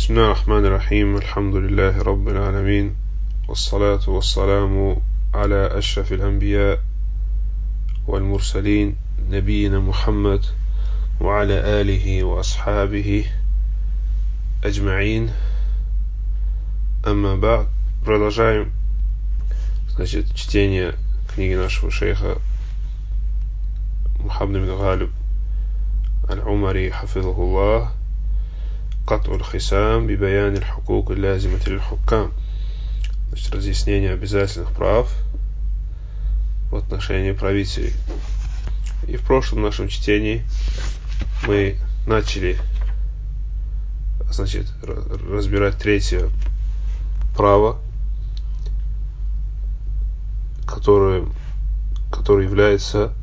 بسم الله الرحمن الرحيم الحمد لله رب العالمين والصلاة والسلام على أشرف الأنبياء والمرسلين نبينا محمد وعلى آله وأصحابه أجمعين. أما بعد, продолжаем, чтение книги нашего шейха Мухаммад ибн Галиб аль-Умари хафизахуллах قطع الخصام ببيان الحقوق اللازمة للحكام. Разъяснение обязательных прав в отношении правителей. И в прошлом нашем чтении мы начали, разбирать третье право, которое является,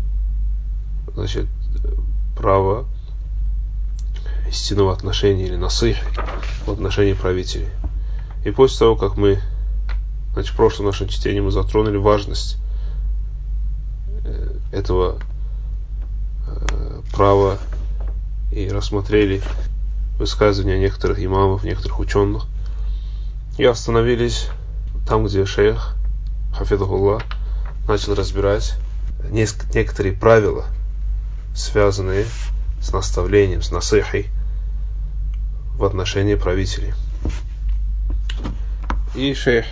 право истинного отношения или насихи в отношении правителей. И после того, как мы, в прошлом нашем чтении мы затронули важность этого права и рассмотрели высказывания некоторых имамов, некоторых ученых, и остановились там, где шейх хафизахуллах начал разбирать некоторые правила, связанные с наставлением, с насихой в отношении правителей. И шейх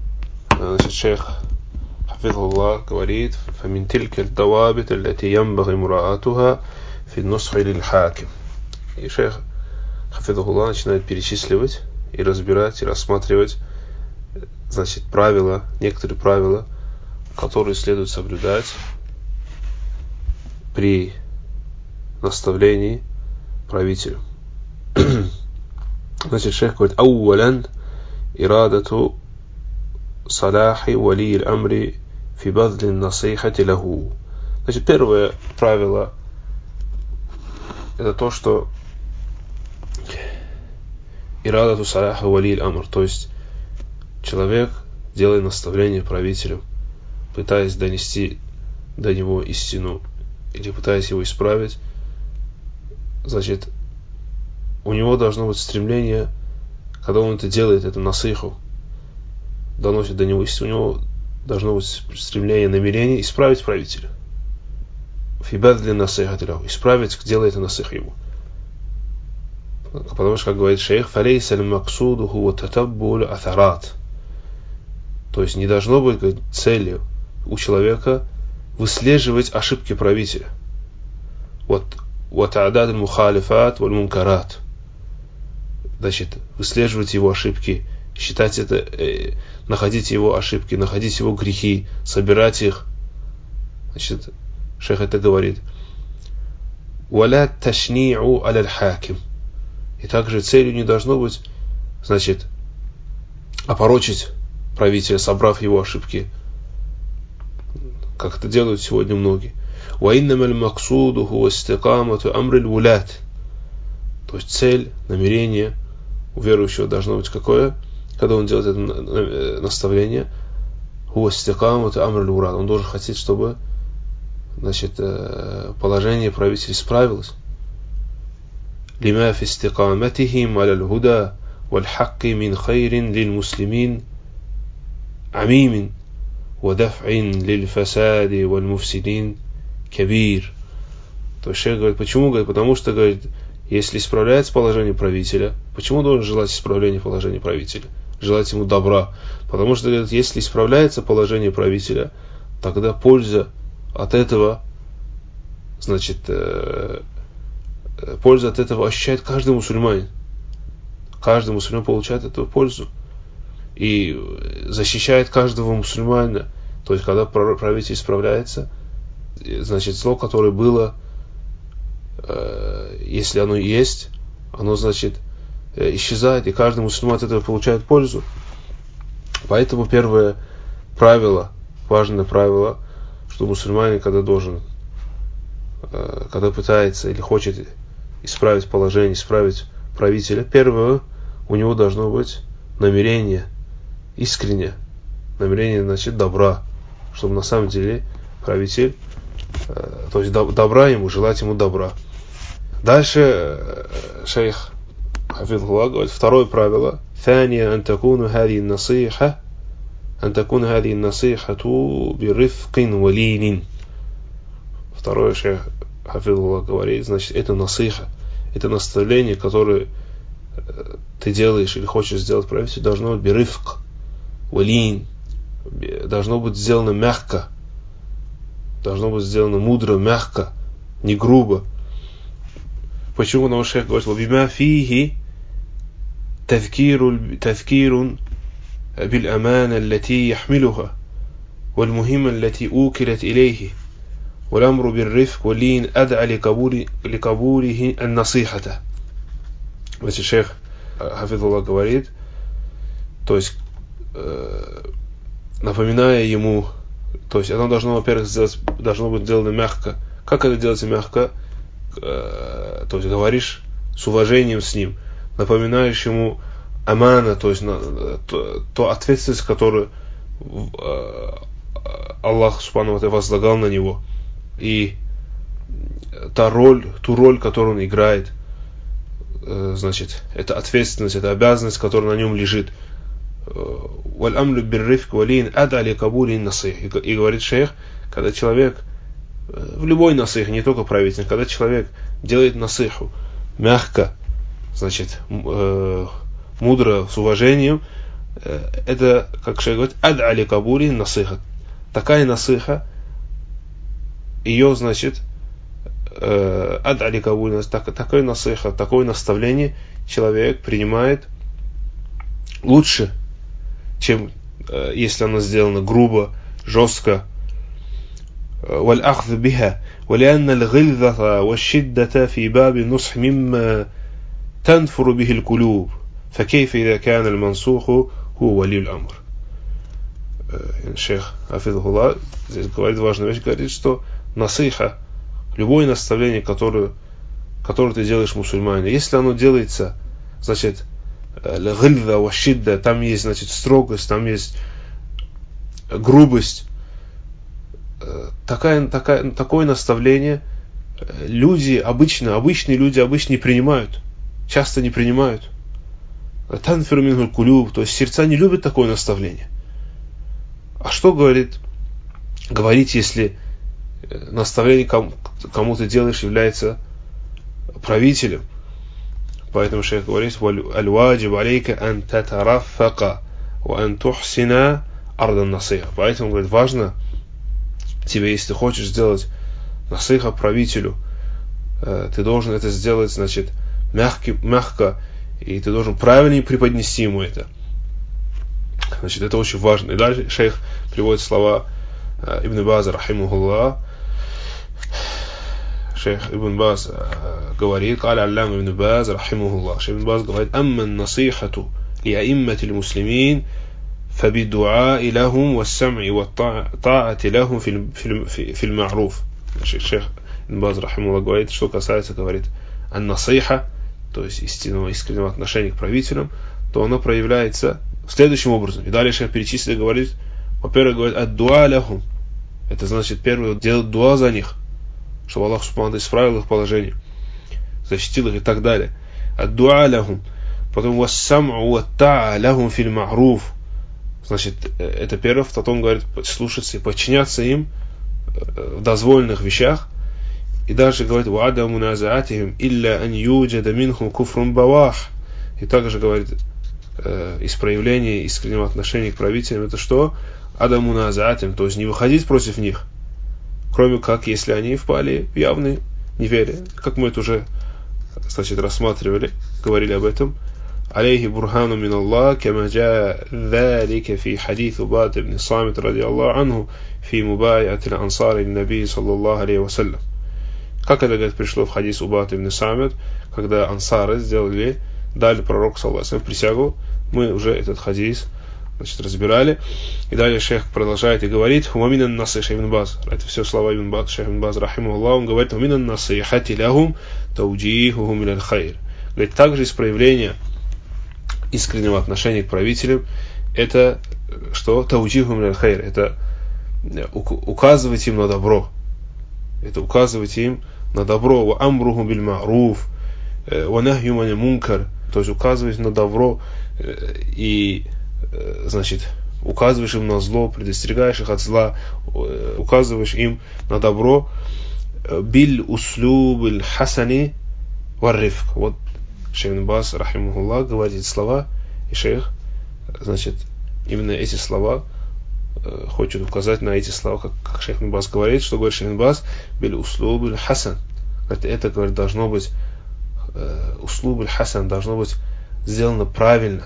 хафизахуллах говорит: فمن تلك الضوابط التي ينبغي مراعاتها في النصح للحاكم. И шейх хафизахуллах начинает перечисливать и разбирать и рассматривать, некоторые правила, которые следует соблюдать при наставлении правителю. Шейх говорит: أولا إرادة صلاح ولي الأمر في بذل النصيحة له. Первое правило — это то, что ирадату салаха вали аль-амр, то есть человек, делая наставление правителю, пытаясь донести до него истину или пытаясь его исправить, у него должно быть стремление, когда он это делает, эту насиху, доносит до него истину, у него должно быть стремление, намерение исправить правителя. Фибадли насихати лаху, исправить, делает насих ему. Потому что, как говорит шейх, фалейса аль-максуду хуа татаббуль атарат. То есть не должно быть целью у человека выслеживать ошибки правителя. وَتَعْدَادِ الْمُخَالِفَاتِ وَالْمُنْكَرَاتِ. Выслеживать его ошибки, считать это, находить его ошибки, находить его грехи, собирать их. Шейх это говорит. وَلَا تَشْنِيعُ عَلَى الْحَاكِمِ. И также целью не должно быть, опорочить правителя, собрав его ошибки, как это делают сегодня многие. وَإِنَّمَا الْمَقْصُودُ هُوَ اسْتِقَامَةُ أَمْرِ الْوُلَاةِ. То есть цель, намерение у верующего должно быть какое, когда он делает это наставление? هُوَ اسْتِقَامَةُ أَمْرِ الْوُلَاةِ. Он должен хотеть, чтобы положение правителя исправилось. لِمَا فِي اسْتِقَامَتِهِمْ عَلَى الْهُدَى وَالْحَقِّ مِنْ خَيْرٍ لِلْمُسْلِمِينَ عَمِيمٍ وَدَفْعٍ لِلْفَسَادِ وَالْمُفْسِدِينَ كبير. То есть шейх говорит, почему? Говорит, потому что, говорит, если исправляется положение правителя, почему должен желать исправления положения правителя? Желать ему добра. Потому что, говорит, если исправляется положение правителя, тогда польза от этого, пользу от этого ощущает каждый мусульманин. Каждый мусульманин получает эту пользу. И защищает каждого мусульманина. То есть, когда правитель исправляется, зло, которое было, если оно есть, оно, исчезает, и каждый мусульман от этого получает пользу. Поэтому первое правило, важное правило, что мусульманин, когда пытается или хочет исправить положение, исправить правителя, первое, у него должно быть намерение искреннее, намерение, добра, чтобы на самом деле правитель, то есть добра ему, желать ему добра. Дальше шейх хафизахуллах, говорит, второе правило. ثانيا أن تكون هذه النصيحة برفق ولين. Второе, шейх хафизахуллах говорит, значит, это насиха, это наставление, которое ты делаешь или хочешь сделать правительству, должно быть бирифк, валин, должно быть сделано мягко, должно быть сделано мудро, мягко, не грубо. Почему наш шейх говорит, وَبِمَا فِيهِ تذكير بالأمانة التي يحملها والمهمة التي أوكلت إليه والأمر بالرفق واللين أدعى لقبوله النصيحة. Значит, шейх хафизахуллах говорит, то есть напоминая ему, то есть оно должно, во-первых, должно быть сделано мягко. Как это делается мягко? То есть говоришь с уважением с ним, напоминаешь ему амана, то есть то ответственность, которую Аллах субхану ва тааля возлагал на него, и ту роль, которую он играет, значит, это ответственность, это обязанность, которая на нем лежит. И говорит шейх, когда человек, в любой насих, не только правитель, когда человек делает насиху мягко, значит, мудро, с уважением, это, как шейх говорит, ад'али кабули насиха. Такая насиха, ее, значит, ад'али кабули, такой насиха, такое наставление человек принимает лучше, чем если оно сделано грубо, жестко. والأخذ بها ولأن الغلظة والشدة في باب النصح مما تنفر به القلوب فكيف إذا كان المنصوح هو ولي الأمر. Шейх хафизахуллах здесь говорит важную вещь, говорит, что насиха, любое наставление, которое ты делаешь мусульманину, если оно делается, значит, гильза ва шидда, там есть, значит, строгость, там есть грубость, такое наставление обычные люди не принимают, часто не принимают. Танфиру мингуль кулюб, то есть сердца не любят такое наставление. А что говорить, если наставление, кому ты делаешь, является правителем? Поэтому шейх говорит, аль-ваджиб алейка ан татарафака ва ан тухсина ардан насиха. Поэтому, говорит, важно тебе, если ты хочешь сделать насиха правителю, ты должен это сделать, значит, мягко, и ты должен правильно преподнести ему это. Значит, это очень важно. И дальше шейх приводит слова Ибн База, рахимахуллах. Шейх Ибн Баз говорит, قال علامة ابن باز رحمه الله, шейх Ибн Баз говорит, أما النصيحة لأئمة المسلمين فبالدعاء لهم والسمع والطاعة لهم في المعروف. Шейх Ибн Баз рахимахуллах говорит, что касается, говорит, ан-насиха, то есть искреннего отношения к правителям, то оно проявляется следующим образом. И далее шейх перечислит и говорит, во-первых, говорит, ад-дуа лахум, это значит, первое, делать дуа за них, чтобы Аллах субхану исправил их положение, защитил их и так далее. Ад-дуа лахум. Потом вассам'у ватта'a лахум фил ма'руф. Значит, это первое. Потом говорит, слушаться и подчиняться им в дозволенных вещах. И дальше говорит, вa'ада муназаатихим илля ан юджада минхум куфрун бавах. И также говорит, из проявления искреннего отношения к правителям, это что? Адаму назаатим, то есть не выходить против них, кроме как, если они впали в явное неверие, как мы это уже, значит, рассматривали, говорили об этом. Алейхи бурхану мин Аллах, кама джа залика фи хадис Убад ибн Самит ради Аллаху анху фи мубай'ати ансари наби саллаллаху алейхи вассалям. Как это, говорит, пришло в хадис Убад ибн Самит, когда ансары дали пророку саллаллаху алейхи вассалям присягу. Мы уже этот хадис, значит, разбирали. И далее шейх продолжает и говорит, «Умаминан насих Ибн Баз». Это все слова Ибн Баз, шейх Ибн Баз, рахимахуллах. Он говорит, «Умаминан насихати лахум тауджихухум иляль хайр». Говорит, также из проявления искреннего отношения к правителям, это что? Тауджихухум иляль хайр. Это указывать им на добро. Это указывать им на добро. «Ва амруху биль ма'руф, ва нахью аниль мункар». то есть указываешь на добро и, значит, указываешь им на зло, предостерегаешь их от зла, указываешь им на добро. Биль услуб аль хасани варрифк. Вот шейх ибн Баз, рахимахуллах, говорит эти слова, и шейх, значит, именно эти слова хочет указать на эти слова, как шейх ибн Баз говорит, что говорит шейх ибн Баз, биль услуб аль хасан. Это, говорит, должно быть услуб аль хасан, должно быть сделано правильно.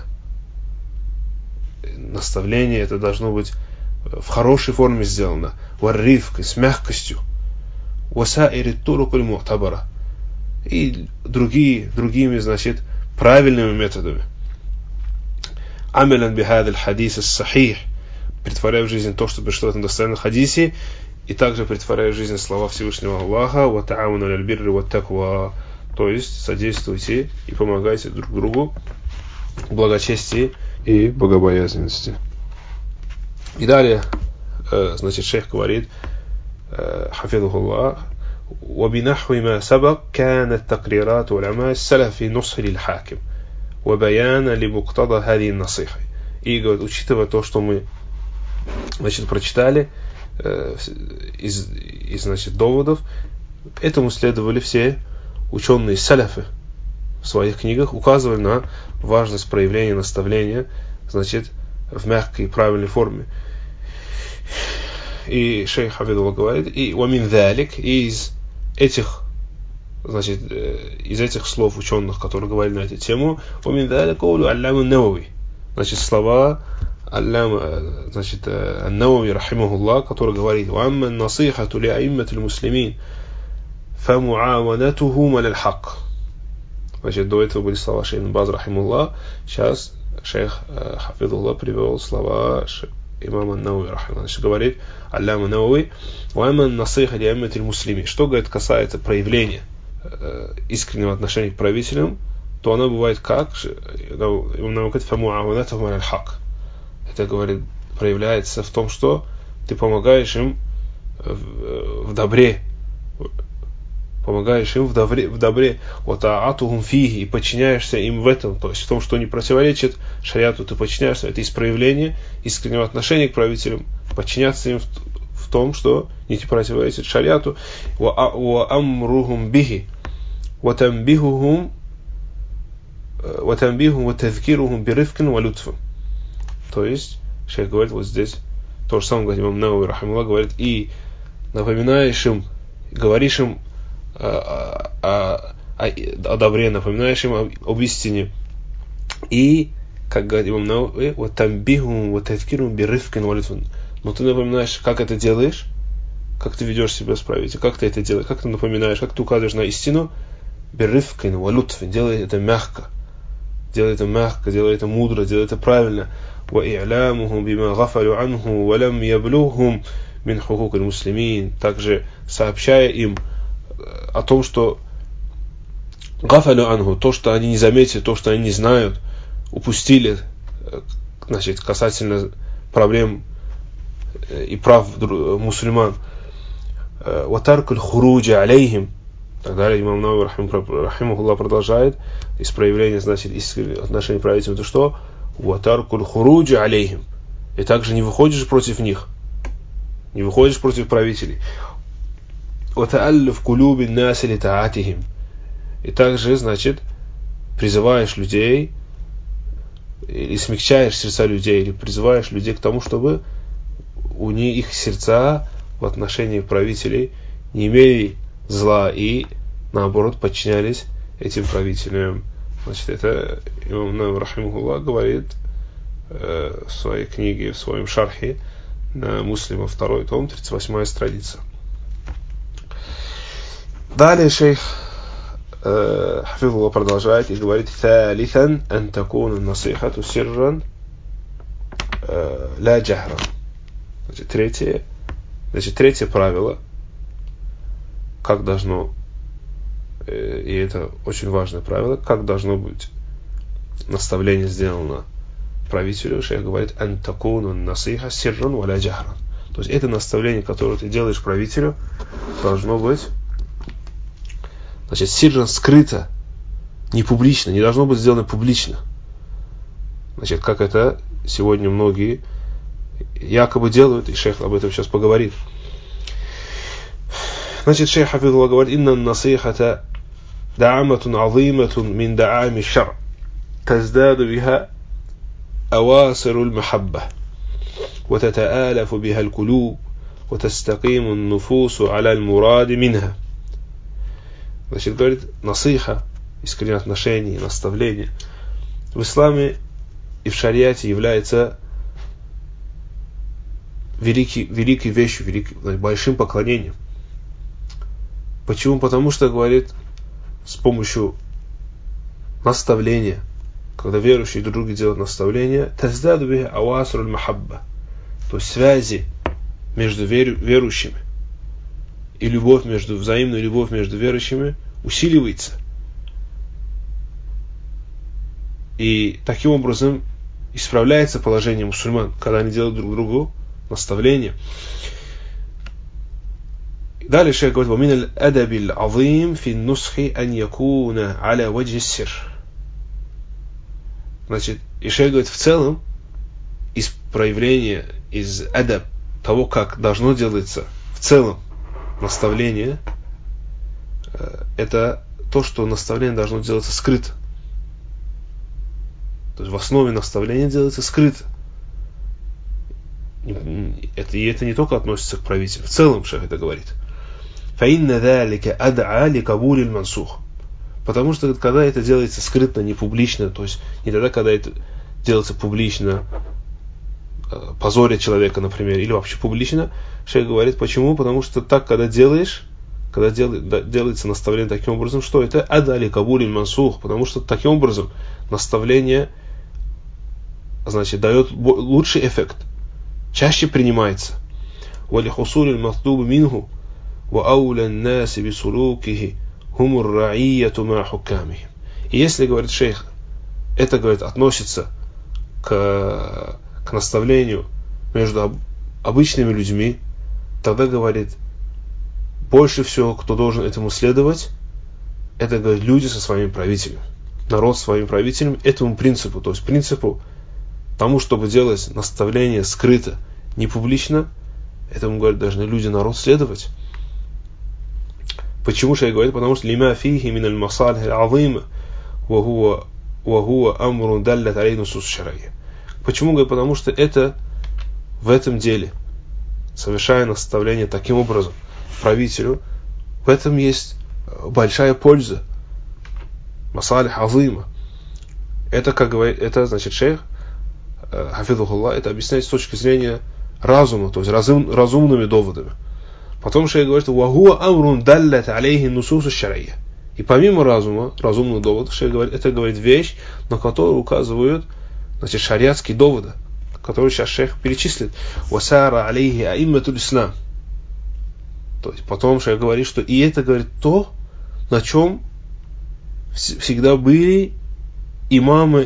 Наставление это должно быть в хорошей форме сделано, варрифк, с мягкостью, васаири турук аль му'табара, и другими, значит, правильными методами. Амелян бихад аль хадис ас-сахих, претворяя в жизнь то, что пришло в этом достоверном хадисе, и также претворяя в жизнь слова Всевышнего Аллаха, ва та'авуну аль бирри ва таква, то есть содействуйте и помогайте друг другу в благочестии и богобоязненности. И далее, значит, шейх говорит, хафидухуллах, وبنحو ما سبق كانت تقريرات علماء السلف في نصح للحاكم وبيان لمقتضى هذه النصيحة. И говорит, учитывая то, что мы, значит, прочитали из значит, доводов, этому следовали все ученые салафы в своих книгах, указывали на важность проявления наставления, значит, в мягкой и правильной форме. И шейх Хафидуллах говорит, и вамин залик, из этих, значит, из этих слов ученых, которые говорили на эту тему, вамин залик каулу аллама Навави, значит, слова аллама, значит, Навави рахимахуллах, который говорит, вамма насихату ли аиммату муслимин фамуаванатухум аля аль-хак. Значит, до этого были слова шейх ибн Баз рахимахуллах, сейчас шейх Хафидуллах привел слова имама Навави рахимахуллах. Значит, говорит аллама Навави, вамма насиха ли аиммату муслимин. Что, говорит, касается проявления искреннего отношения к правителям, то она бывает как? Это, говорит, проявляется в том, что ты помогаешь им в добре, вот аатухум фиги, и подчиняешься им в этом, то есть в том, что не противоречит шариату, ты подчиняешься, это из проявления искреннего отношения к правителям, подчиняться им в том, что не противоречит шариату, ва амрухум биги, ва тамбихухум ва тазкирухум бирифкин ва лютфин. То есть шейх говорит вот здесь то же самое, говорит имам Навави рахимахуллах, говорит, и напоминаешь им, говоришь им о добре, напоминаешь им об истине, и, как говорит имам Навави, вот тамбихум ва тазкирухум бирифкин ва лютфин. Но ты напоминаешь, как это делаешь, как ты ведешь себя с правителем, как ты это делаешь, как ты напоминаешь, как ты указываешь на истину, бирифкин ва лютфин, делай это мягко, делай это мудро, делай это правильно. وإعلامهم بما غفلوا عنه ولم يبلغهم من حقوق المسلمين, также сообщая им о том, что غفلوا عنه, то, что они не заметили, то, что они не знают, упустили, значит, касательно проблем и прав мусульман. وترك الخروج عليهم. Так далее, имам Навави рахимахуллах продолжает из проявления, значит, отношений правителям, это что? وَتَرْكُ الْخُرُوجِ عَلَيْهِمْ. И также не выходишь против них, не выходишь против правителей. وَتَأَلُّفْ قُلُوبِ النَّاسِ لِطَاعَتِهِمْ. И также, значит, призываешь людей, или смягчаешь сердца людей, или призываешь людей к тому, чтобы у них их сердца в отношении правителей не имели зла и, наоборот, подчинялись этим правителям. Значит, это имам Навави рахимахуллах говорит в своей книге, в своем шархе на Муслима, 2 том, 38 страница. Далее шейх Хафидуллах продолжает и говорит: «Thalithan ан такуна насихату сирран ла джахран». Значит, третье правило, как должно, и это очень важное правило, как должно быть наставление сделано правителю. Шейх говорит: ан такуна насиха сирран ва ла джахран. То есть это наставление, которое ты делаешь правителю, должно быть, значит, сирран, скрыто, не публично, не должно быть сделано публично. Значит, как это сегодня многие якобы делают, и шейх об этом сейчас поговорит. Значит, шейх хафизуллах говорит: «Инна насихата да'аматун азиматун мин да'ами шар, таздаду биха авасиру л-махабба, ва татаалафу биха л-кулуб, ва тастакиму н-нуфусу аля л-муради минха». Значит, говорит, насиха, искреннее отношение, наставление, в исламе и в шариате является великой вещью, большим поклонением. Почему? Потому что, говорит, с помощью наставления, когда верующие друг другу делают наставления, таздаду биха авасру л-махабба, то есть связи между верующими и взаимная любовь между верующими усиливается. И таким образом исправляется положение мусульман, когда они делают друг другу наставления. Далее шейх говорит: «Вамин аль-адабиль азим фи нусхи ан якуна аля ваджи сир». Значит, и шейх говорит, в целом, из проявления, из адаб, того, как должно делаться в целом наставление, это то, что наставление должно делаться скрыто. То есть в основе наставления делается скрыто. И это не только относится к правителю. В целом шейх это говорит. فَإِنَّ ذَلِكَ أَدْعَى لِقَبُولِ الْمَنْسُوخِ. Потому что когда это делается скрытно, не публично, то есть не тогда, когда это делается публично, позоря человека, например, или вообще публично, шейх говорит, почему? Потому что так, когда делается наставление таким образом, что это адали кабуль мансух, потому что таким образом наставление, значит, дает лучший эффект, чаще принимается. وَلِحُصُولِ الْمَطْلُوبِ مِنْهُ وَأَوْلَى النَّاسِ بِسُلُوكِهِ هُمُ الرَّعِيَّةُ مَعَ حُكَّامِهِمْ. И если, говорит шейх, это, говорит, относится к наставлению между обычными людьми, тогда, говорит, больше всего, кто должен этому следовать, это, говорит, люди со своими правителями, народ со своими правителями, этому принципу, то есть принципу тому, чтобы делать наставление скрыто, не публично, этому, говорит, должны люди, народ следовать. Почему шейх говорит? Потому что лима фихи мин аль-масалих аль-азима ва хуа амрун даллат алейхи нусус шар'ия. Почему? Говорит, потому что это в этом деле, совершая наставление таким образом правителю, в этом есть большая польза. Масалих азима. Это, как говорит, это, значит, шейх хафизухуллах, это объясняет с точки зрения разума, то есть разумными доводами. Потом шейх говорит: «Вахуа амрун даллат алейхи нусус шар'ия». И помимо разума, разумных доводов, шейх говорит, это, говорит, вещь, на которую указывают, значит, шариатские доводы, которые сейчас шейх перечислит. «Васара алейхи аимматуль ислам». То есть потом шейх говорит, что и это, говорит, то, на чем всегда были имамы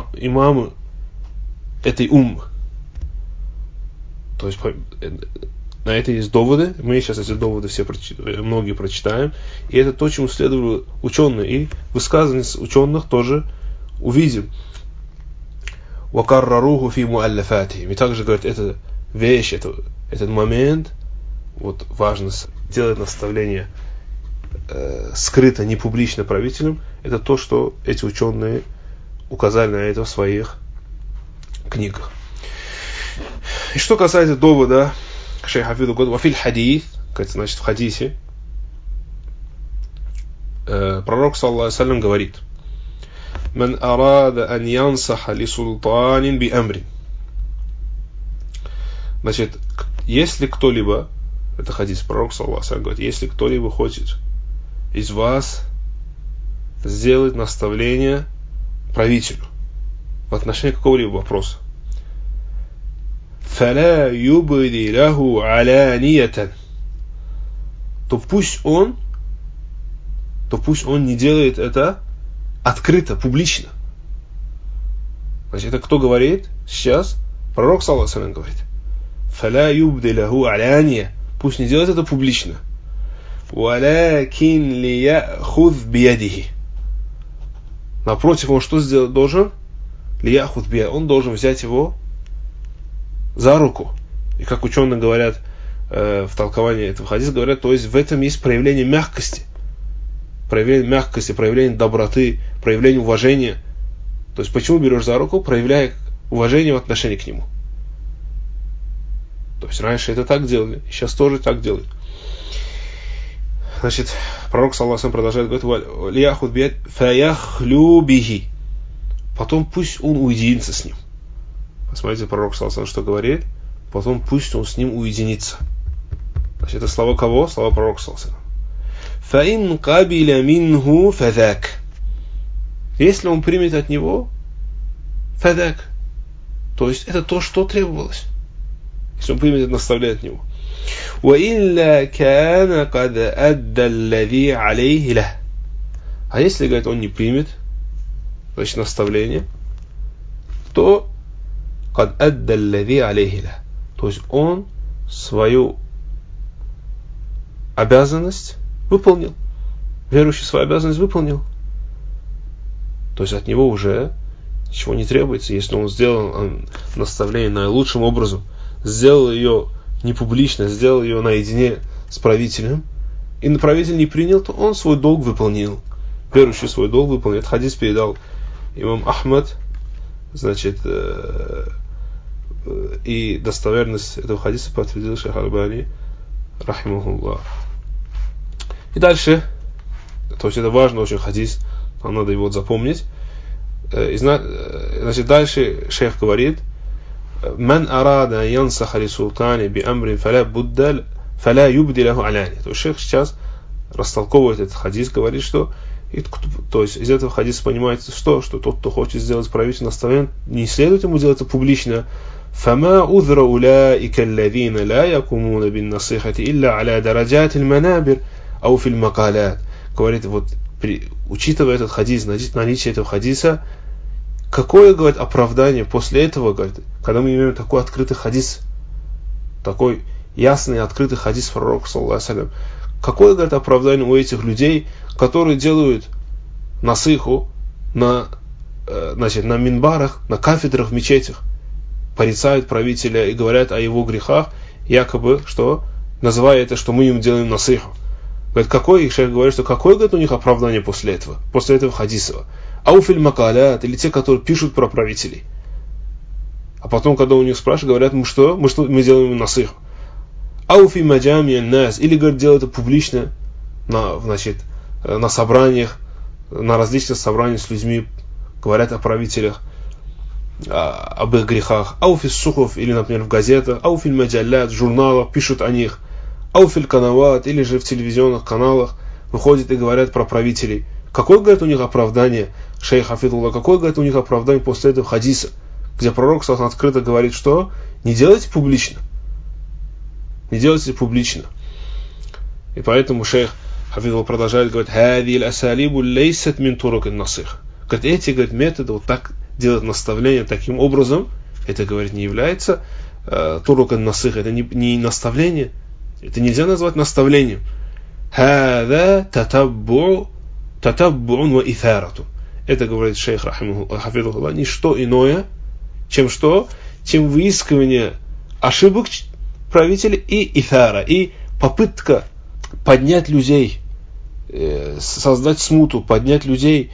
этой уммы. То есть на это есть доводы, мы сейчас эти доводы многие прочитаем, и это то, чему следовали ученые, и высказывания ученых тоже увидим. وَقَرَّرُوهُ فِي مُؤَلَّفَاتِهِمْ. И также, говорит, эта вещь, этот момент, вот важность делать наставление скрыто, не публично правителям, это то, что эти ученые указали на это в своих книгах. И что касается довода, шейх хафизу говорит: «Вафиль хадис», значит, в хадисе, пророк, саллаллаху алейхи ва саллям, говорит: «Ман арада ан янсаха ли султанин би амрин». Значит, если кто-либо, это хадис, пророк, саллаллаху алейхи ва саллям, говорит, если кто-либо хочет из вас сделать наставление правителю в отношении какого-либо вопроса, فَلَا يُبْدِي لَهُ عَلَانِيَةً, то пусть он не делает это открыто, публично. Значит, это кто говорит сейчас? Пророк, саллаллаху алейхи ва саллям, говорит: فَلَا يُبْدِي لَهُ عَلَانِيَةً, пусть не делает это публично. وَلَكِنْ لِيَأْخُذْ بِيَدِهِ, Напротив, он что сделать должен? Лияхуд биа, он должен взять его за руку. И как ученые говорят в толковании этого хадиса, говорят, то есть в этом есть проявление мягкости, проявление доброты, проявление уважения. То есть почему берешь за руку? Проявляя уважение в отношении к нему. То есть раньше это так делали, сейчас тоже так делают. Значит, пророк, саллаллаху алейхи ва саллям, продолжает, лияхуд биа фаяхлю бихи. Потом пусть он уединится с ним. Посмотрите, пророк, саллаллаху алейхи ва саллям, что говорит. Потом пусть он с ним уединится. Значит, это слова кого? Слова пророка, саллаллаху алейхи ва саллям. فَإِنْ قَبِلَ مِنْهُ فَذَاكَ. Если он примет от него, фадак, то есть это то, что требовалось. Если он примет это наставление от него. وَإِلَّا كَانَ قَدْ أَدَّى الَّذِي عَلَيْهِ لَهُ. А если, говорит, он не примет, значит, наставление, то قَدْ أَدَّى الَّذِي عَلَيْهِ لَهُ. То есть он свою обязанность выполнил. Верующий свою обязанность выполнил. То есть от него уже ничего не требуется. Если он сделал наставление наилучшим образом, сделал ее не публично, сделал ее наедине с правителем, и правитель не принял, то он свой долг выполнил. Верующий свой долг выполнил. Этот хадис передал имам Ахмад. Значит, и достоверность этого хадиса подтвердил шейх Аль-Бани, рахимахуллах. И дальше, то есть это важный очень хадис, нам надо его запомнить. Значит, дальше шейх говорит: «Ман арада янсаха ли султане би амрин фаля юбди лаху аляни». То есть шейх сейчас растолковывает этот хадис, говорит, что то есть из этого хадиса понимается, что тот, кто хочет сделать правитель наставление, не следует ему делать это публично. فما أذر أولئك الذين لا يقومون بالنصيحة إلا على درجات المنابر أو في المقالات. Говорит, вот учитывая этот хадис, наличие этого хадиса, какое, говорит, оправдание после этого, говорит, когда мы имеем такой открытый хадис, такой ясный открытый хадис пророка, саллаллаху алейхи ва саллям, какое, говорит, оправдание у этих людей, которые делают насыху на минбарах, на кафедрах в мечетях, порицают правителя и говорят о его грехах, якобы, что, называя это, что мы им делаем насыху. Говорит, шейх говорит, что какое, говорит, у них оправдание после этого хадиса? Ауфиль макалят, или те, которые пишут про правителей. А потом, когда у них спрашивают, говорят, мы делаем им насыху. Ауфи маджами нас, или, говорит, делают это публично, на собраниях, на различных собраниях с людьми, говорят о правителях, об их грехах. Ауфи сухов, или, например, в газетах. Ауфиль маджалят, в журналах пишут о них. Ауфиль канават, или же в телевизионных каналах выходят и говорят про правителей. Какое, говорит, у них оправдание, шейх хафидуллах, какое, говорит, у них оправдание после этого хадиса, где пророк открыто говорит, что не делайте публично. Не делайте публично. И поэтому шейх хафидуллах продолжает говорить: «Хади аль-асалибу лейсат мин турук ан-насих». Говорит, эти, говорит, методы, вот так делать наставление таким образом, это, говорит, не является турук ан-насих, это не наставление. Это нельзя назвать наставлением. «Хада татаббу ва итарату». Это, говорит шейх хафидуллах, не что иное, чем что? Чем выискивание ошибок правителя и итара, и попытка поднять людей, создать смуту, поднять людей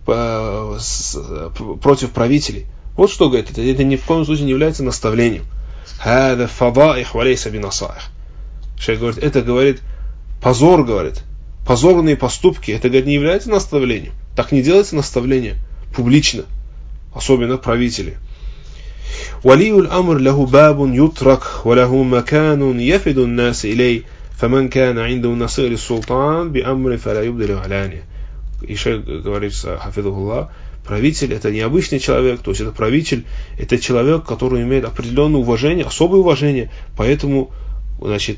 против правителей. Вот что, говорит, это ни в коем случае не является наставлением. «Хада фадаих ва лейса бинасаих». Шейх говорит, это, говорит, позор, говорит, позорные поступки, это, говорит, не является наставлением. Так не делается наставление публично, особенно правители. Валиюль амр лаху бабун ютрак, валаху маканун яфидун нас илей, фаман кана инду насыри султан би амри фаля юбдали аляни. И шейх говорит, хафидуллах, правитель это необычный человек, то есть это правитель, это человек, который имеет определенное уважение, особое уважение, поэтому, значит,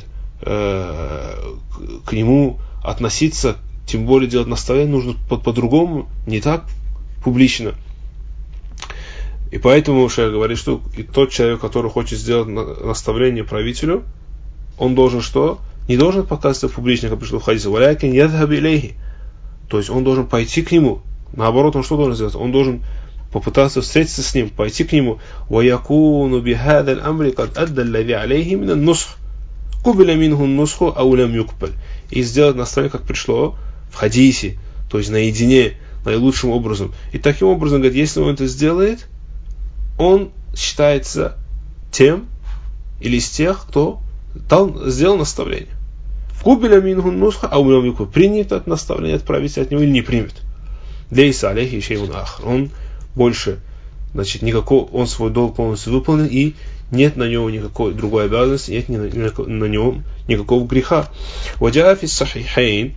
к нему относиться, тем более делать наставление, нужно по-другому, не так публично. И поэтому шейх говорит, что и тот человек, который хочет сделать наставление правителю, он должен что? Не должен показываться публично, как пришло в хадисе, валякин ядхаб илейхи. То есть он должен пойти к нему, Наоборот, он что должен сделать? Он должен попытаться встретиться с ним, пойти к нему. وَيَكُونُ بِهَذَا الْأَمْرِ قَدْ أَدَّى الَّذِي عَلَيْهِ مِنَ النُّصْحِ قُبِلَ مِنْهُ النُّصْحُ أَوْ لَمْ يُقْبَلْ. И сделать наставление, как пришло в хадисе, то есть наедине, наилучшим образом. И таким образом, говорит, если он это сделает, он считается тем или из тех, кто сделал наставление. Кубиля минху нусха, а принят это наставление от правителя от него или не примет. Лейса алейхи шейун ахр. Он больше, значит, он свой долг полностью выполнил, и нет на него никакой другой обязанности, нет на него никакого греха. Ваджа фи сахихейн,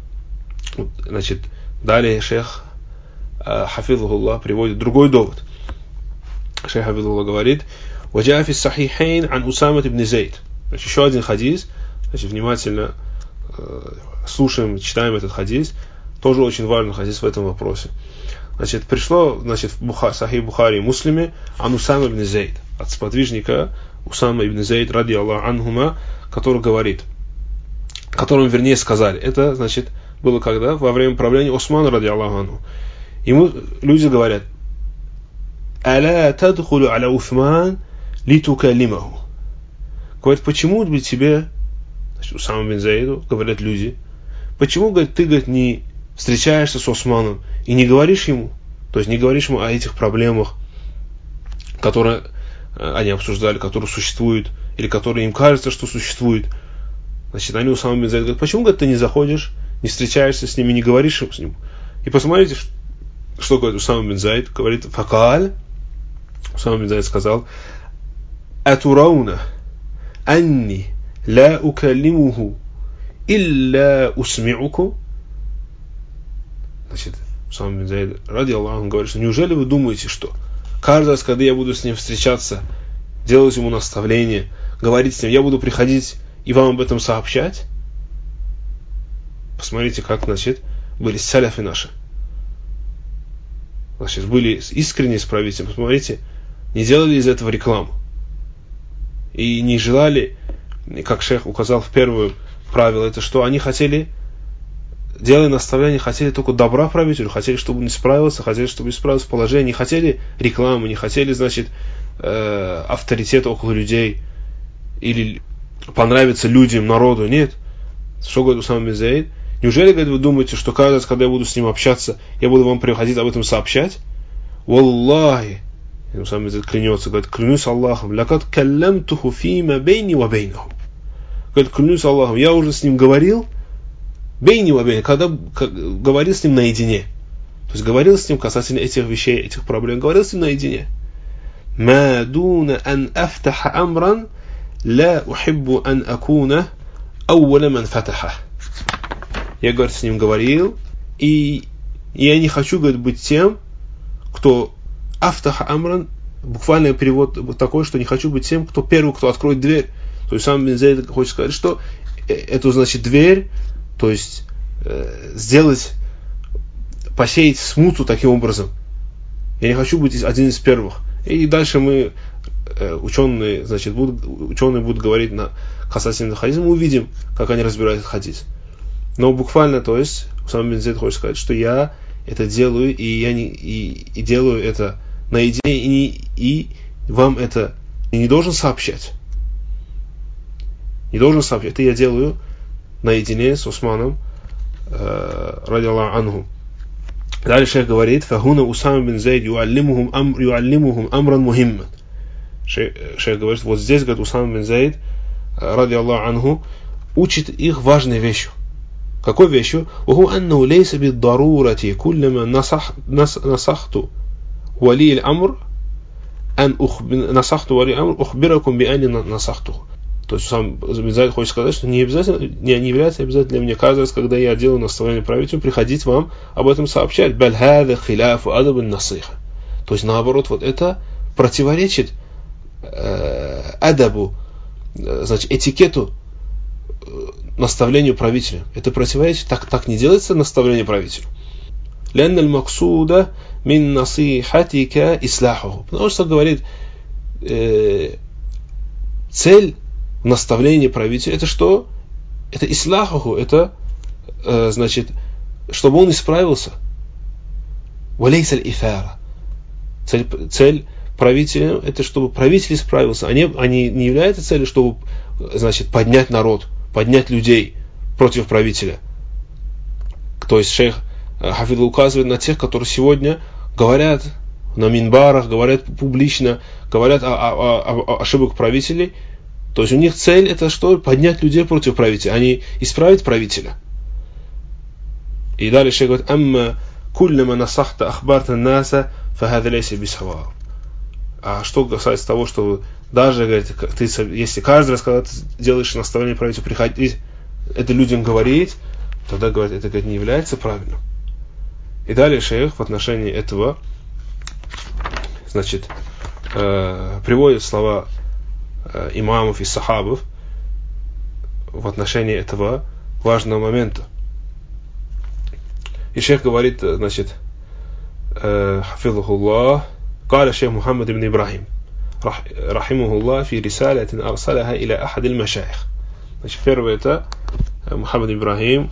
значит, далее шейх хафизухуллах приводит другой довод. Шейх хафизухуллах говорит: ваджа фи сахихейн ан Усама ибн Зейд. Значит, еще один хадис. Значит, внимательно слушаем, читаем этот хадис. Тоже очень важный хадис в этом вопросе. Значит, пришло, значит, в Сахих Бухари и Муслиме ан Усама ибн Зейд, от сподвижника Усама ибн Зейд, ради Аллаху анхума, который говорит, которому, вернее, сказали. Это, значит, было когда? Во время правления Османа, ради Аллаху анху. Ему люди говорят: «Аля тадхулу аля Усман литукалимаху». Говорит, почему бы тебе, значит, Усама ибн Зейду, говорят люди, почему, говорит, ты, говорит, не встречаешься с Османом и не говоришь ему, то есть не говоришь ему о этих проблемах, которые они обсуждали, которые существуют, или которые им кажется, что существуют. Значит, они Усама ибн Зейд говорят, почему, говорит, ты не заходишь, не встречаешься с ним и не говоришь с ним? И посмотрите, что говорит Усама ибн Зейд. Говорит: «Факаль». Усама ибн Зейд сказал: «Атурауна анни ла укалимуху илля усми'уку». Значит, Усама ибн Зейд, ради Аллаха, говорит, что неужели вы думаете, что каждый раз, когда я буду с ним встречаться, делать ему наставление, говорить с ним, я буду приходить и вам об этом сообщать? Посмотрите, как, значит, были саляфы наши. Значит, были искренне с правителем. Посмотрите, не делали из этого рекламу. И не желали, как шейх указал в первое правило, это что они хотели, делая наставление, хотели только добра правителю, хотели, чтобы он исправился, хотели, чтобы исправился положение, не хотели рекламы, не хотели, значит, авторитета около людей или понравиться людям, народу. Нет. Что говорит Усама ибн Зейд? Неужели, говорит, вы думаете, что каждый раз, когда я буду с ним общаться, я буду вам приходить об этом сообщать? Валлахи. Усама ибн Зейд клянется, говорит, клянусь Аллахом, лакад каллямтуху фима бейни ва бейнаху. Говорит, клянусь Аллахом, я уже с ним говорил, бейни ва бейни, когда говорил с ним наедине. То есть говорил с ним касательно этих вещей, этих проблем, говорил с ним наедине. Ма дуна ан афтаха амран ла ухиббу ан акуна ауваля ман фатаха. Я, говорит, с ним говорил, и я не хочу, говорит, быть тем, кто афтаха амран, буквальный перевод такой, что не хочу быть тем, кто первый, кто откроет дверь. То есть сам ибн Зейд хочет сказать, что это значит дверь, то есть сделать, посеять смуту таким образом. Я не хочу быть один из первых. И дальше мы, ученые будут говорить касательно хадиса, мы увидим, как они разбирают этот хадис. Но буквально, то есть, Усама ибн Зейд хочет сказать, что я это делаю, и я и делаю это наедине, и вам это не должен сообщать. Не должен сообщать. Это я делаю наедине с Усманом, ради Аллаху анху. Дальше шейх говорит: «Фахуна Усама ибн Зейд юаллимухум амран мухимман». Шейх говорит, вот здесь, говорит, Усама ибн Зейд, ради Аллаху анху, учит их важной вещью. Какой вещью? «Ваху аннаху лейса биддарурати куллама насахту вали аль-амр ан ухбиракум би анни насахтуху». То есть сам ибн Зейд хочет сказать, что не является обязательно для меня каждый раз, когда я делаю наставление правителю, приходить вам об этом сообщать. «Баль хада хиляфу адаб ан-насиха». То есть наоборот, вот это противоречит адабу, значит, этикету наставлению правителя. Это противоречит, так не делается наставление правителю. «Лянна аль-максуда мин насихатика ислахуху». Потому что говорит, цель наставления правителя, это что? Это ислахуху, это значит, чтобы он исправился. Валейса аль-ифара. Цель правителя – это чтобы правитель исправился. Они не являются целью, чтобы, значит, поднять народ, поднять людей против правителя. То есть шейх Хафидh указывает на тех, которые сегодня говорят на минбарах, говорят публично, говорят о ошибках правителей. То есть у них цель это что? Поднять людей против правителя, а не исправить правителя. И далее шейх говорит: «Амма куллама насахта ахбарта наса фахада лейса бисавар». А что касается того, что даже, говорит, ты, если каждый раз, когда ты делаешь наставление правителю, приходить это людям говорить, тогда, говорит, это, говорит, не является правильным. И далее шейх в отношении этого, значит, приводит слова имамов и сахабов в отношении этого важного момента. И шейх говорит, значит, хафизахуллах, قال الشيخ محمد بن إبراهيم رحمه الله في رسالة أرسلها إلى أحد المشايخ. Значит, первое это Мухаммад Ибрахим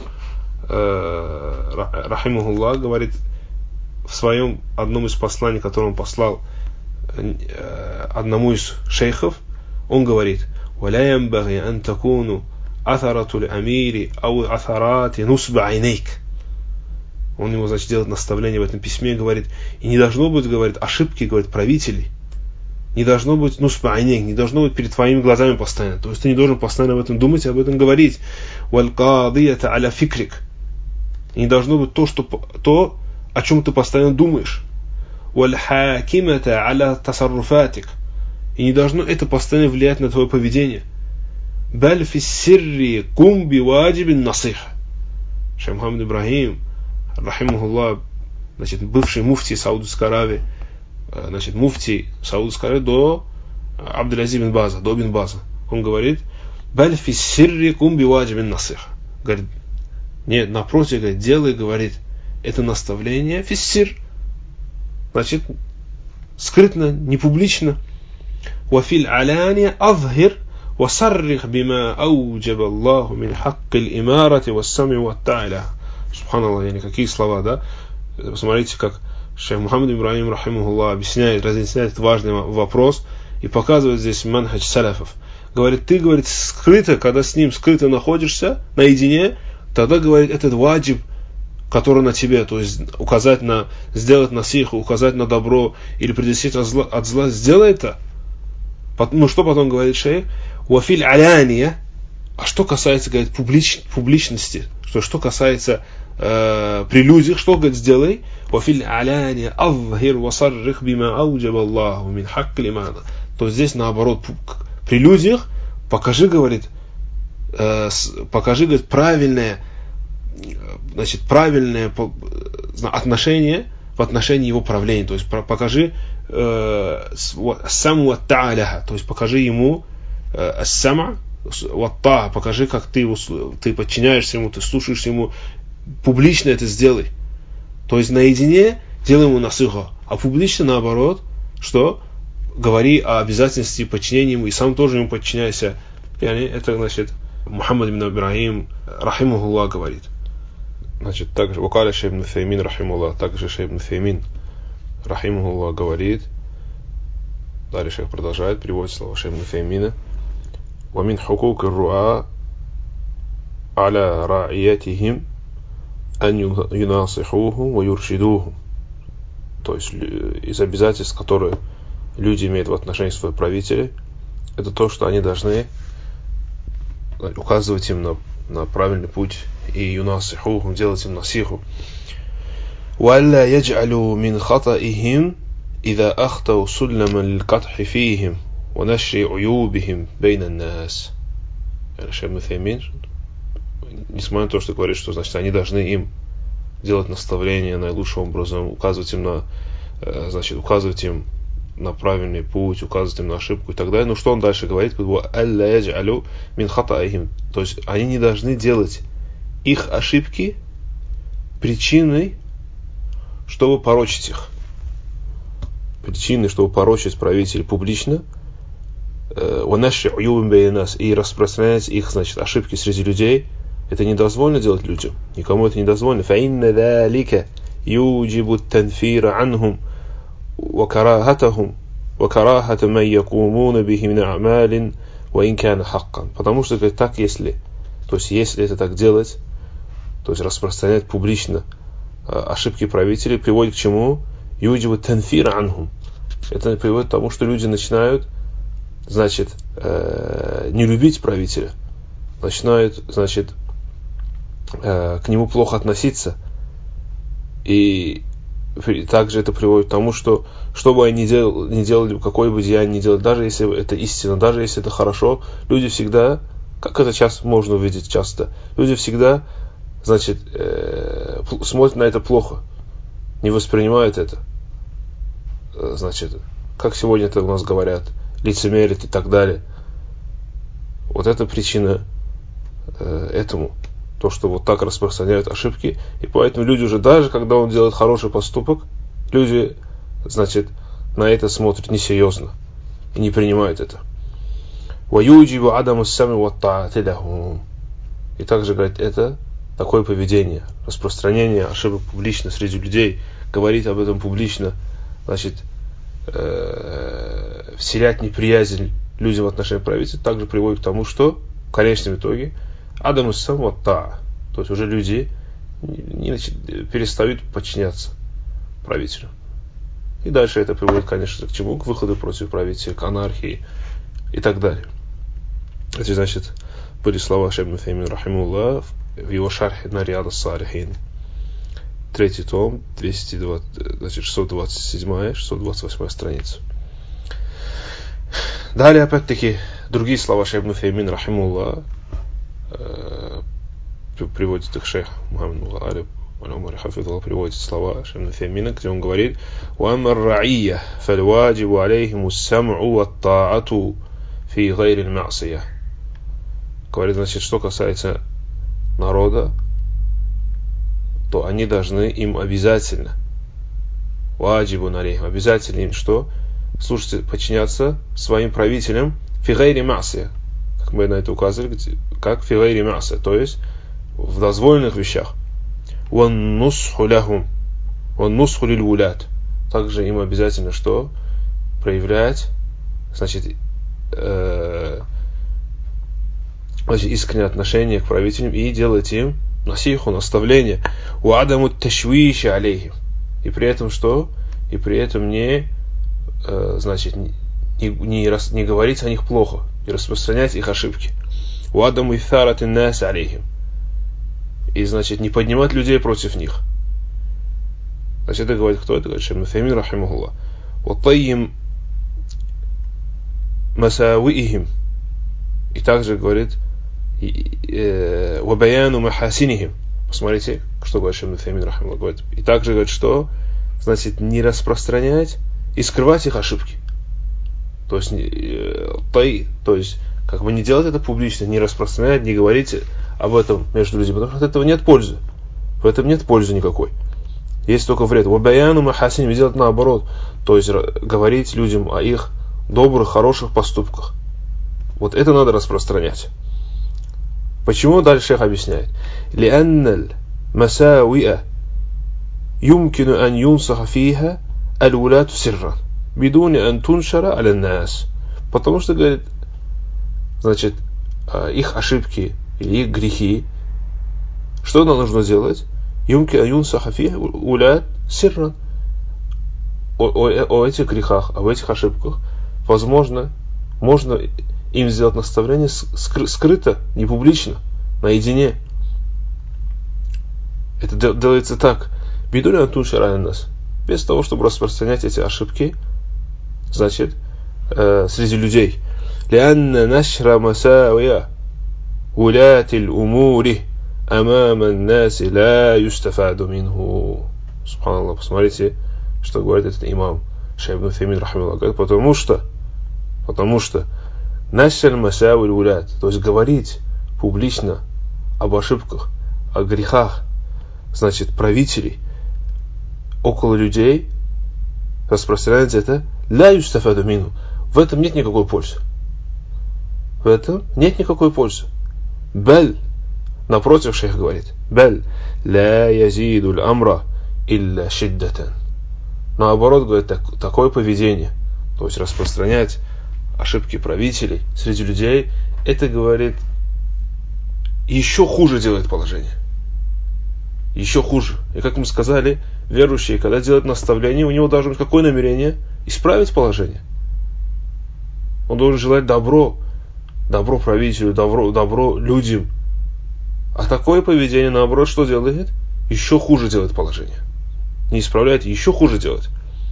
рахимахуллах говорит в своем одном из посланий, которое он послал одному из шейхов, он говорит: ولا ينبغي أن تكون أثرة الأمير أو أثرات نصب عينيك. Он ему, значит, делает наставление в этом письме, говорит, и не должно быть, говорит, ошибки, говорит, правителей, не должно быть нусба айнейк, не должно быть перед твоими глазами постоянно. То есть ты не должен постоянно об этом думать и об этом говорить. Валь кадията аля фикрик. И не должно быть то, о чем ты постоянно думаешь. Валь хакимата аля тасарруфатик. И не должно это постоянно влиять на твое поведение. Баль фиссирри кум биваджибин насиха. Шейх Мухаммад Ибрахим рахимахуллах, значит, бывший муфтий Саудовской Аравии, значит, муфтий Саудовской Аравии до Абдул-Азиз бин База, до бин База. Он говорит: «Баль фи сирри кум биваджибин насиха». Говорит, нет, напротив, говорит, делай, говорит, это наставление фиссир, значит, скрытно, не публично. «Вафиль аляния азхир васаррих бима ауджаба Аллаху мин хаккил имарати вассами ватта'ля». Субханаллах, какие слова, да? Посмотрите, как шейх Мухаммад Ибрахим рахимахуллах объясняет, разъясняет этот важный вопрос и показывает здесь манхадж салафов. Говорит, ты, говорит, скрыто, когда с ним скрыто находишься, наедине, тогда, говорит, этот ваджиб, который на тебе, то есть указать на, сделать насиху, указать на добро или предостеречь от зла, сделай это. Ну, что потом говорит шейх? Вафиль аляния. А что касается, говорит, публичности, что касается при людях, что, говорит, сделай? وَفِي الْعَلَانِيَ أَظْهِرْ وَصَرِّخْ بِمَا أَوْجَبَ اللَّهُ مِنْ حَقِّ الْإِمَانَ. То здесь наоборот, при людях покажи, говорит, правильное, значит, правильное отношение в отношении его правления. То есть покажи саму атта'аляха, то есть покажи ему ассама ватта, покажи, как ты подчиняешься ему, ты слушаешь ему, публично это сделай. То есть наедине делай ему насыха, а публично наоборот, что? Говори о обязательности подчинения ему и сам тоже ему подчиняйся. Это, значит, Мухаммад ибн Ибрахим рахимахуллах говорит. Значит, также вакаля шейх ибн Уthаймин рахимахуллах, также шейх ибн Уthаймин рахимахуллах говорит. Далее шейх продолжает, приводит слова шейх ибн Уthаймина. ومن حقوق الرعاة على رعيتهم أن يناصحوهم ويرشدوهم. То есть из обязательств, которые люди имеют в отношении своих правителей, это то, что они должны указывать им на правильный путь и юнасихухум, делать им насиху. وَأَلَّا يَجْعَلُوا مِنْ خَطَئِهِمْ إِذَا أَخْطَوْا سُلَّمًا لِلْقَدْحِ فِيهِمْ ونشر عيوبهم بين الناس. Шейх ибн Уthаймин, несмотря на то, что говорит, что, значит, они должны им делать наставления наилучшим образом, указывать им на правильный путь, указывать им на ошибку и так далее. Ну что он дальше говорит? То есть они не должны делать их ошибки причиной, чтобы порочить их. Причиной, чтобы порочить правителей публично, и распространять их, значит, ошибки среди людей, это недозволено делать людям. Никому это недозволено. يوجب التنفير عنهم وكراهتهم وكراهة من يقومون به من أعمال وإن كان حقا. Потому что так, если это так делать, то есть распространять публично ошибки правителей, приводит к чему? Юджибу танфир анхум. Это приводит к тому, что люди начинают, значит, не любить правителя, начинают, значит, к нему плохо относиться. И также это приводит к тому, что бы они ни делали, какое бы деяние ни делали, даже если это истина, даже если это хорошо, люди всегда, как это часто можно увидеть часто, люди всегда, значит, смотрят на это плохо, не воспринимают это. Значит, как сегодня это у нас говорят, лицемерят и так далее. Вот это причина этому. То, что вот так распространяют ошибки. И поэтому люди уже, даже когда он делает хороший поступок, люди, значит, на это смотрят несерьезно и не принимают это. И также, говорит, это такое поведение, распространение ошибок публично среди людей, говорить об этом публично, значит, вселять неприязнь людям в отношении правительства, также приводит к тому, что в конечном итоге Адам иссам ватта, то есть уже люди перестают подчиняться правителю. И дальше это приводит, конечно, к чему? К выходу против правителя, к анархии и так далее. Эти, значит, были слова Шейх ибн Утаймин рахимахуллах в его шархе на Риад ас-Салихин. 3 том, 627-628 страница. Далее, опять-таки, другие слова Шейх ибн Утаймин рахимахуллах, приводит их шейх Мухаммад Мухалиб Аль-Умари Хафидуллах, приводит слова Шейха ибн Утаймина, где он говорит: «Уамма ар-ра'ия фаль-ваджибу алейхиму ас-сам'у ват-та'ату фи гайри аль-ма'сия». Говорит, значит, что касается народа, то они должны им обязательно, ваджибу алейхим, обязательно им что? Слушайте, подчиняться своим правителям фи гайри ма'сия, как мы на это указывали, как фи гайри ма'сия, то есть в дозволенных вещах. Ван нусху лахум, ван нусху лиль вулят. Также им обязательно что? Проявлять, значит, искреннее отношение к правителям и делать им насиху, наставление. Уадаму ташвиши алейхим. И при этом что? И при этом не, значит, не говорить о них плохо, не распространять их ошибки. Уадаму ифарати нас алейхим. И, значит, не поднимать людей против них. Значит, это говорит кто? Это говорит Шейх ибн Утаймин рахимахуллах. Ватайим масауихим. И также говорит вабаяну махасинихим. Посмотрите, что говорит Шейх ибн Утаймин рахимахуллах. Говорит. И также говорит, что, значит, не распространять и скрывать их ошибки. То есть, то есть, как бы не делать это публично, не распространять, не говорить об этом между людьми, потому что от этого нет пользы. В этом нет пользы никакой. Есть только вред. Вабаяну махасинихим, делать наоборот. То есть, говорить людям о их добрых, хороших поступках. Вот это надо распространять. Почему? Дальше шейх объясняет. لأن المساوئ يمكن أن ينصح فيها الولاة سرا بدون أن تنشر على الناس. Потому что, говорит, значит, их ошибки или их грехи, что нам нужно делать? يمكن أن ينصح فيها الولاة سرا. О этих грехах, об этих ошибках, возможно, можно им сделать наставление скрыто, не публично, наедине. Это делается так. Бидуля антушара нас. Без того, чтобы распространять эти ошибки, значит, среди людей. لأن نشر مساوئ ولاة الأمور أمام الناس لا يستفاد منه. Субханаллах, посмотрите, что говорит этот имам Шейх ибн Утаймин рахимахуллах. Говорит, потому что Нашаль масауиль улят, то есть говорить публично об ошибках, о грехах, значит, правителей около людей, распространять это, ля юстафаду мину, в этом нет никакой пользы. В этом нет никакой пользы. Баль, напротив, шейх говорит, баль, ля язидуль амра илля шиддатан. Наоборот, говорит, такое поведение, то есть распространять ошибки правителей среди людей, это, говорит, еще хуже делает положение. Еще хуже. И как мы сказали, верующий, когда делает наставление, у него должно быть какое намерение? Исправить положение. Он должен желать добро правителю, добро людям. А такое поведение, наоборот, что делает? Еще хуже делает положение. Не исправляет, еще хуже делает.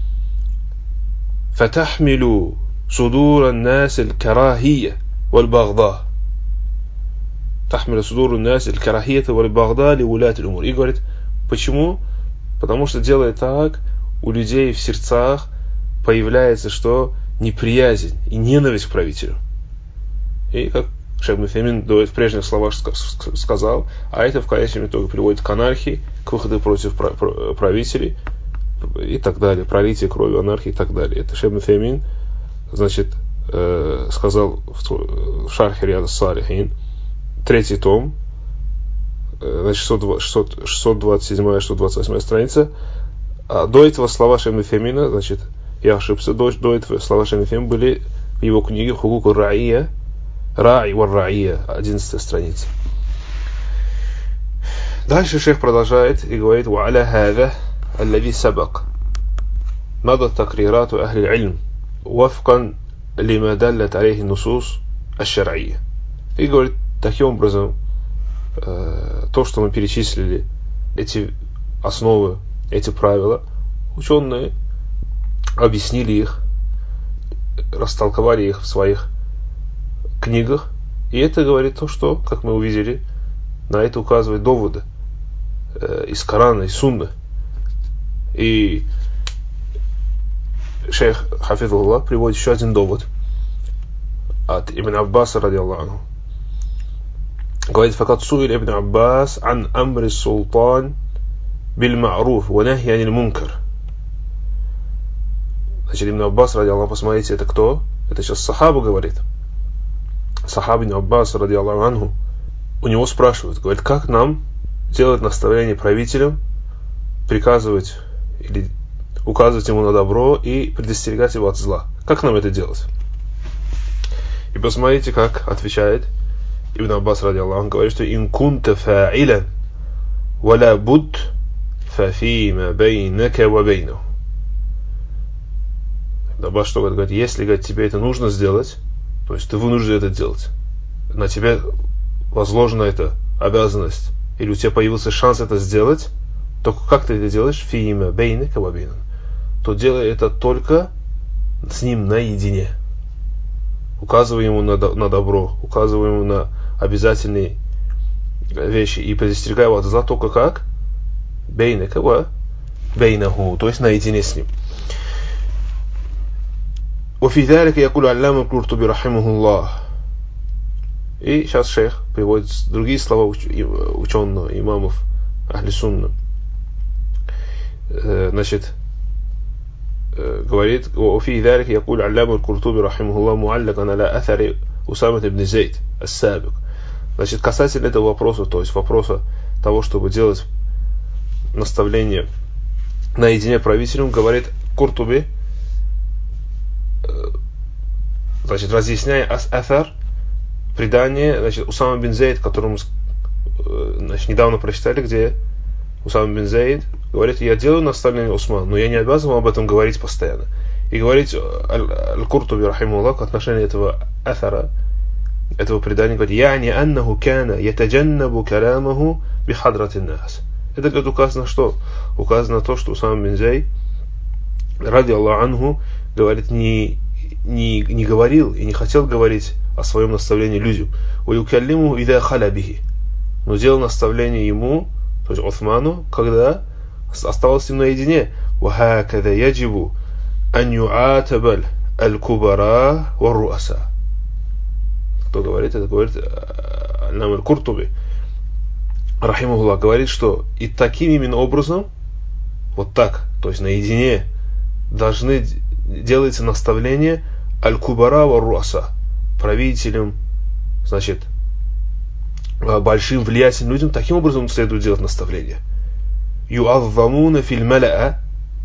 فَتَحْمِلُوا صُدُورَ النَّاسِ الْكَرَاهِيَّةِ وَالْبَغْضَاءِ تَحْمِلُ صُدُورُ النَّاسِ الْكَرَاهِيَّةِ وَالْبَغْضَاءِ لِوُلَاةِ الْأُمُورِ. И говорит, почему? Потому что делает так, у людей в сердцах появляется что? Неприязнь и ненависть к правителю. И как Шейх ибн Утаймин в прежних словах сказал, а это в конечном итоге приводит к анархии, к выходу против правителей и так далее, пролитие крови, анархии и так далее. Это Шейх ибн Утаймин, значит, сказал в шархе Рияд ас-Салихин, 3 том, значит, 627-628 страница. А до этого слова Шейха ибн Утаймина, значит, я ошибся, до этого слова Шейха ибн Утаймина были в его книге «Хугук ар-Ра'ия», Ра'и вар-Ра'ия, 11 страница. Дальше шейх продолжает и говорит: وعلى هذا الذي سبق مضت تقريرات أهل العلم وفقا لما دلت عليه النصوص الشرعية. И говорит, таким образом, то, что мы перечислили, эти основы, эти правила, ученые объяснили их, растолковали их в своих книгах, и это говорит то, что, как мы увидели, на это указывают доводы из Корана, из Сунны. И шейх Хафизуллах приводит еще один довод от Ибн Аббаса, ради Аллаху. Говорит, факат суиль Ибн Аббас ан амри султан биль ма'руф ва нахи аниль мункар. Значит, Ибн Аббас, ради Аллаху, посмотрите, это кто? Это сейчас сахаба говорит. Сахаб Ибн Аббас, ради Аллаху анху, у него спрашивают, говорит, как нам делать наставление правителям, приказывать или указывать ему на добро и предостерегать его от зла. Как нам это делать? И посмотрите, как отвечает Ибн Аббас, ради Аллаху, он говорит, что «Ин кунта фа'иля валя буд фафима бейнака ва бейну». Ибн Аббас что говорит? Если, говорит, тебе это нужно сделать, то есть ты вынужден это делать, на тебя возложена эта обязанность, или у тебя появился шанс это сделать, то как ты это делаешь? Фима бейнака ва бейну. То делай это только с ним наедине. Указывай ему на добро, указывай ему на обязательные вещи и предостерегай его от зла только как? Бейнака ва бейнаху, то есть наедине с ним. وفي ذلك يقول علامة القرطبي رحمه الله. И сейчас шейх приводит другие слова ученых, имамов Ахли Сунна. Значит, говорит, وفي ذلك يقول علامة القرطبي رحمه الله معلقا على أثر أسامة بن زيد السابق. Значит, касательно этого вопроса, то есть вопроса того, чтобы делать наставление наедине правителем, говорит Куртуби, значит, разъясняя аthar, предание, значит, Усама бин Зейд, которому, значит, недавно прочитали, где Усама бин Зейд говорит, я делаю наставление Усману, но я не обязан вам об этом говорить постоянно. И говорит Аль-Куртуби, рахимуллах, в отношении этого аthara, этого предания, говорит, «Яни аннаху кана ятаджаннабу калямаху бихадрати нас». Это, говорит, указано что? Указано то, что Усама бин Зейд, ради Аллаху анху, говорит, не говорил и не хотел говорить о своем наставлении людям. «Уюкаллиму ида халабихи». Но делал наставление ему, то есть Усману, когда остался с ним наедине. «Вахакада яджибу ан юатабаль аль-кубара ва-руаса». Кто говорит? Это говорит Аль-Нам Аль-Куртуби, рахимахуллах, говорит, что и таким именно образом, вот так, то есть наедине, должны делается наставление аль-кубара ва-руаса, правителям, значит, большим влиятельным людям, таким образом следует делать наставление. يعظمون في الملأ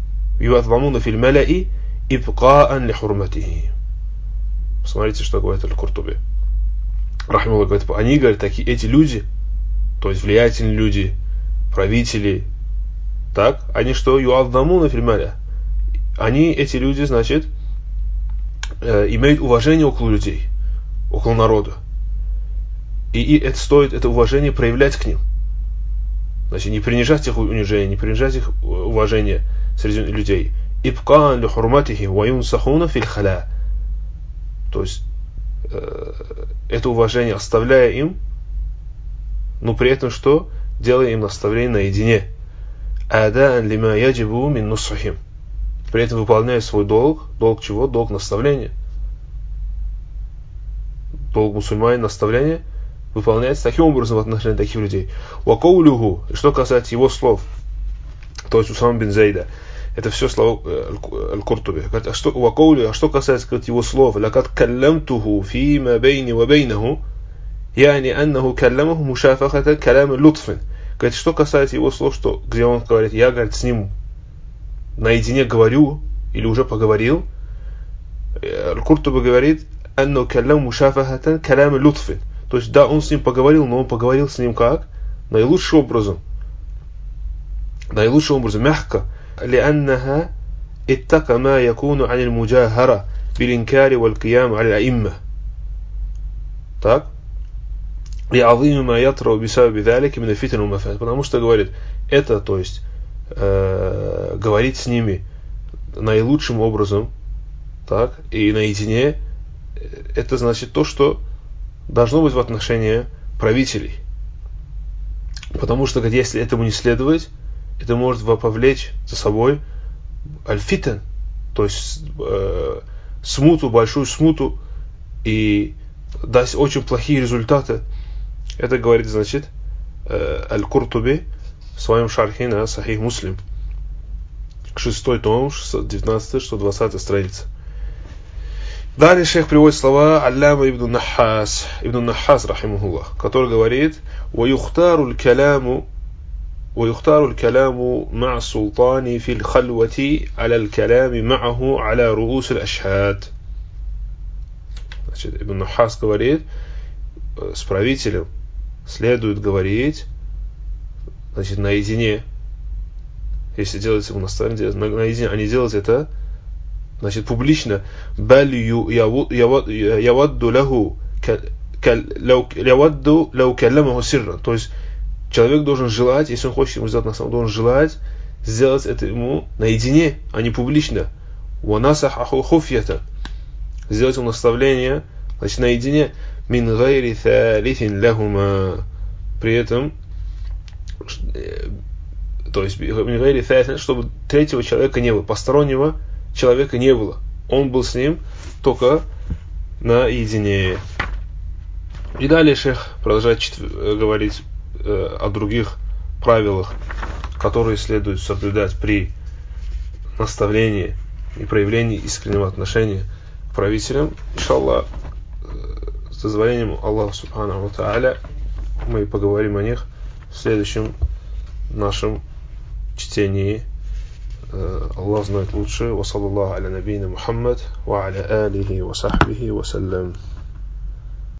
إبقاء لحرمته. Посмотрите, что говорит Аль-Куртуби. Рахимахуллах говорит, они говорят, эти люди, то есть влиятельные люди, правители, так, они что? Ю'аддамуна фил маля. Они, эти люди, значит, имеют уважение около людей, около народа. И это стоит, это уважение проявлять к ним. Значит, не принижать их унижение, не принижать их уважение среди людей. Ибкаан ли хурматихи ва юнсахуна фил халя. То есть, это уважение оставляя им, но при этом что? Делая им наставление наедине. Адаан лима яджибу мин нусхихим. При этом выполняя свой долг. Долг чего? Долг наставления. Долг мусульманина наставления выполняется таким образом в отношении таких людей. Вакаулюху, и что касается его слов, то есть Усама бин Зайда, это все слова Аль-Куртуби. А что касается его слов, лакад калламтуху фима бейни ва бейнаху, яни аннаху калламаху мушафахата калам лутфин. Говорит, что касается его слов, что, где он говорит, я, говорит, с ним наедине говорю, или уже поговорил, Аль-Куртуби говорит, аннаху каллам мушафахата калам лутфин. То есть, да, он с ним поговорил, но он поговорил с ним как? Наилучшим образом. Наилучшим образом, мягко. لأنها اتقى ما يكون عن المجاهرة بالإنكار والقيام على الأئمة. Так? لعظيم ما يطرأ بسبب ذلك من الفتن والمفاسد. Потому что говорит, это, то есть, говорить с ними наилучшим образом, так, и наедине, это значит то, что должно быть в отношении правителей. Потому что, если этому не следовать, это может повлечь за собой аль-фитан, то есть смуту, большую смуту, и даст очень плохие результаты. Это говорит, значит, Аль-Куртуби в своем шархе на Сахих Муслим. 6 том, 19-120 страница. Далее шейх приводит слова Алляма ибн Нахас, рахимахуллах, который говорит: ويختار الكلام مع السلطان في الخلوة على الكلام معه على رؤوس الأشهاد. Значит, Ибн Нахас говорит, с правителем следует говорить, значит, наедине, если делать ему наставление, наедине, а не делать это, значит, публично. بل يود له لو كلمه سرا. То есть человек должен желать, если он хочет ему сделать наставление, он должен желать сделать это ему наедине, а не публично. وَنَصَحَهُ خُفْيَةً. Сделать ему наставление, значит, наедине. مِنْ غَيْرِ ثَالِثٍ لَهُمَا. При этом, то есть, مِنْ غَيْرِ ثَالِثٍ, чтобы третьего человека не было, постороннего человека не было. Он был с ним только наедине. И далее шейх продолжает говорить о других правилах, которые следует соблюдать при наставлении и проявлении искреннего отношения к правителям. Иншаллах, с дозволением Аллаха Субханаху ва Тааля, мы поговорим о них в следующем нашем чтении. Аллах знает лучше. Ва саллаллаху аля набийна Мухаммад ва аля алихи ва сахбихи ва саллям.